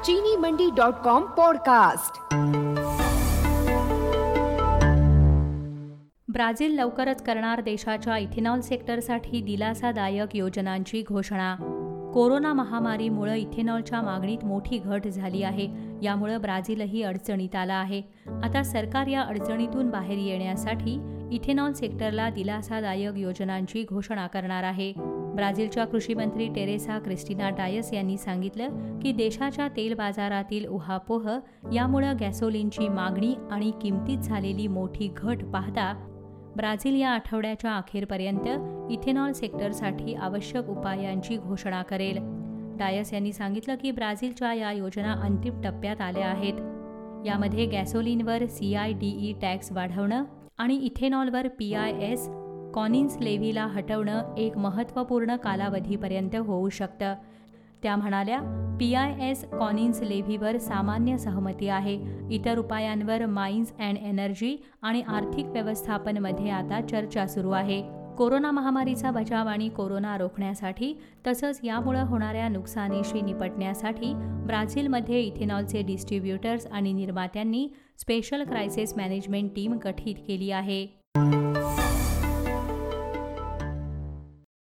चीनीमंडी.com podcast. Brazil लवकरच करणार देशाच्या इथेनॉल सेक्टरसाठी दिलासादायक योजनांची घोषणा। कोरोना महामारीमुळे इथेनॉलच्या मागणीत मोठी घट झाली आहे। यामुळे ब्राझीलही अडचणीत आला आहे। आता सरकार या अडचणीतून बाहेर येण्यासाठी इथेनॉल सेक्टरला दिलासादायक योजनांची घोषणा करणार आहे। ब्राझीलच्या कृषी मंत्री टेरेसा क्रिस्टिना डायस यांनी सांगितलं की देशाच्या तेल बाजारातील उहापोह यामुळे गॅसोलिनची मागणी आणि किमतीत झालेली मोठी घट पाहता ब्राझील या आठवड्याच्या अखेरपर्यंत इथेनॉल सेक्टरसाठी आवश्यक उपायांची घोषणा करेल। डायस यांनी सांगितलं की ब्राझीलच्या या योजना अंतिम टप्प्यात आल्या आहेत। यामध्ये गॅसोलिनवर CIDE टॅक्स वाढवणं आणि इथेनॉलवर PIS कॉनिन्स लेव्हीला हटवणं एक महत्त्वपूर्ण कालावधीपर्यंत होऊ शकतं। त्या म्हणाल्या, PIS कॉनिन्स लेव्हीवर सामान्य सहमती आहे। इतर उपायांवर माइन्स अँड एनर्जी आणि आर्थिक व्यवस्थापनमध्ये आता चर्चा सुरू आहे। कोरोना महामारीचा बचाव आणि कोरोना रोखण्यासाठी तसंच यामुळे होणाऱ्या नुकसानीशी निपटण्यासाठी ब्राझीलमध्ये इथेनॉलचे डिस्ट्रीब्युटर्स आणि निर्मात्यांनी स्पेशल क्रायसिस मॅनेजमेंट टीम गठीत केली आहे।